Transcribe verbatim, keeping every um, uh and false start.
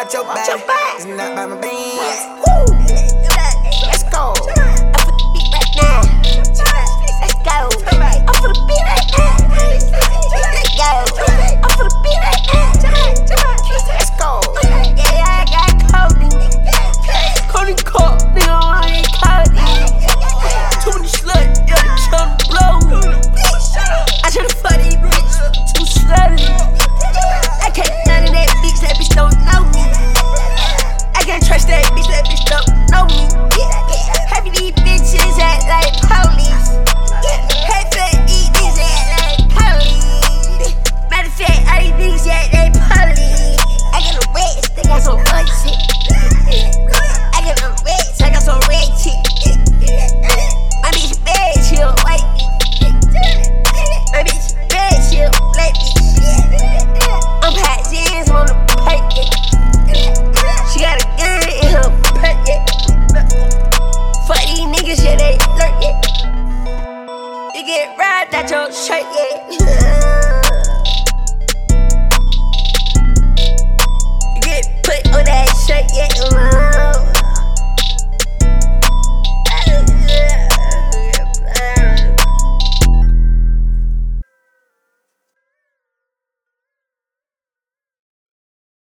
watch your back. It's not by my beans. Let's go. I'm for the beat right now. Let's go. I'm for the beat right now. Let's go. I'm for the beat right now. Let's go. Yeah, I got coding. Coding caught, nigga, I ain't coding. Too many sluts, yeah, they tryna blow. I tryna fuck these bitches, too slutty. I can't none of that bitch, that bitch don't know me. I can't trust that bitch, that bitch don't know me. Half of these bitches act like police. Half of these niggas act like police. Matter of fact, all these niggas act like police. I got a rats, they got some fun shit. I got a rats, I got some red shit. My bitch bad, she a white bitch. My bitch bad, she a black bitch. I'm hot jams on the packet. She got a gun in her pocket. Fuck these niggas, yeah, they lurk, yeah. You get robbed out your shirt, yeah. You get put on that shirt, yeah.